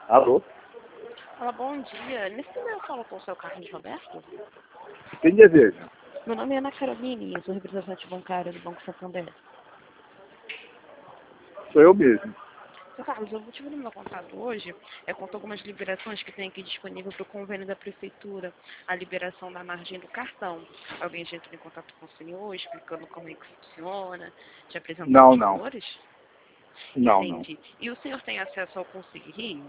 Alô? Olá, bom dia. Nesse momento eu falo com o seu Carlos Roberto? Quem deseja? Meu nome é Ana Caroline, eu sou representante bancária do Banco Santander. Sou eu mesmo. Seu Carlos, o motivo do meu contato hoje é contra algumas liberações que tem aqui disponível para o convênio da Prefeitura, a liberação da margem do cartão. Alguém já entrou em contato com o senhor, explicando como é que funciona, te apresentando Não, os não. valores? Não, não. Entendi. E o senhor tem acesso ao Consigo Rio?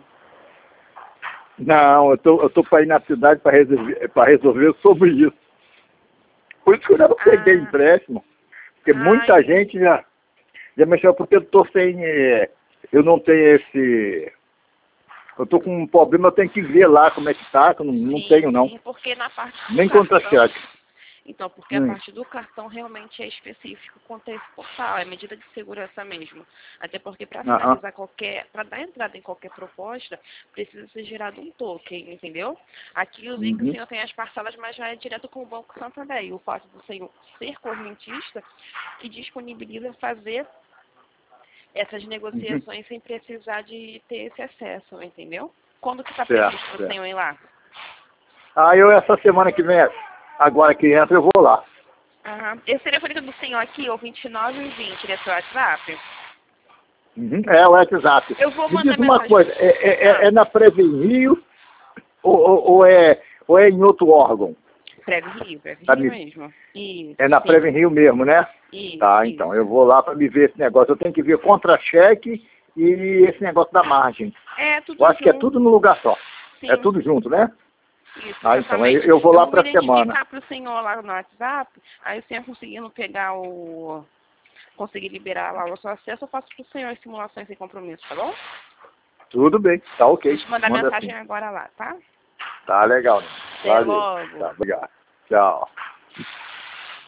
Não, eu tô para ir na cidade para resolver sobre isso. Por isso que eu ainda não peguei empréstimo. Porque muita gente já mexeu, porque eu tô sem. Eu não tenho esse. Eu tô com um problema, eu tenho que ver lá como é que tá, que eu não tenho não. Sim, porque na parte do Nem cartão... contra-cheque. Então, porque a parte do cartão realmente é específico quanto a esse portal, é medida de segurança mesmo. Até porque para finalizar para dar entrada em qualquer proposta, precisa ser gerado um token, entendeu? Aqui eu vi que o senhor tem as parcelas, mas já é direto com o Banco Santander. E o fato do senhor ser correntista, que disponibiliza fazer essas negociações sem precisar de ter esse acesso, entendeu? Quando que está previsto o senhor ir lá? Eu essa semana que vem, agora que entra, eu vou lá. Esse telefone do senhor aqui, o 2920, ele é seu WhatsApp? É o WhatsApp. Eu vou Me mandar diz uma mensagem. coisa, é na Previn Rio ou é em outro órgão? Previn Rio mesmo. Isso, é na Previn Rio mesmo, né? Isso, Tá, então, eu vou lá para me ver esse negócio. Eu tenho que ver contra-cheque e esse negócio da margem. É tudo Eu acho junto. que é tudo no lugar só. Sim. É tudo junto, né? Isso, Então, eu vou lá para a semana. Eu vou identificar para o senhor lá no WhatsApp, aí o senhor conseguindo conseguir liberar lá o seu acesso, eu faço para o senhor as simulações sem compromisso, tá bom? Tudo bem, tá ok. Vou te mandar Manda mensagem assim. agora lá, tá? Tá legal. Até Valeu. logo. Tá, obrigado. Tchau.